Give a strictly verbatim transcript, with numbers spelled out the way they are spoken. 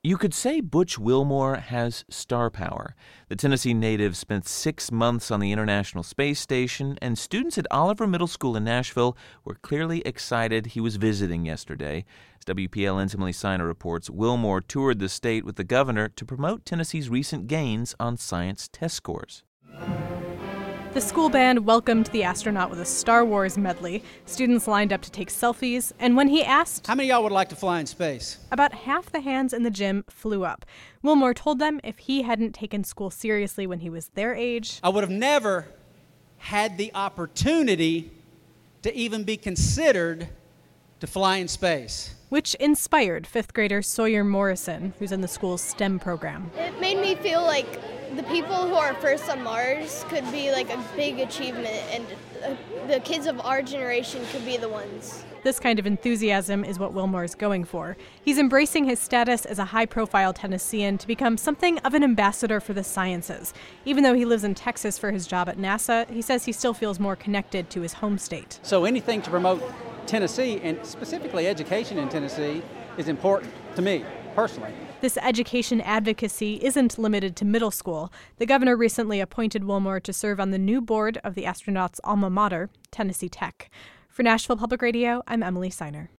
You could say Butch Wilmore has star power. The Tennessee native spent six months on the International Space Station, and students at Oliver Middle School in Nashville were clearly excited he was visiting yesterday. As W P L N's Emily Siner reports, Wilmore toured the state with the governor to promote Tennessee's recent gains on science test scores. The school band welcomed the astronaut with a Star Wars medley. Students lined up to take selfies, and when he asked, "How many of y'all would like to fly in space?" about half the hands in the gym flew up. Wilmore told them if he hadn't taken school seriously when he was their age, I would have never had the opportunity to even be considered to fly in space. Which inspired fifth grader Sawyer Morrison, who's in the school's STEM program. It made me feel like the people who are first on Mars could be like a big achievement, and uh, the kids of our generation could be the ones. This kind of enthusiasm is what Wilmore's going for. He's embracing his status as a high-profile Tennessean to become something of an ambassador for the sciences. Even though he lives in Texas for his job at NASA, he says he still feels more connected to his home state. So anything to promote Tennessee, and specifically education in Tennessee, is important to me personally. This education advocacy isn't limited to middle school. The governor recently appointed Wilmore to serve on the new board of the astronauts' alma mater, Tennessee Tech. For Nashville Public Radio, I'm Emily Siner.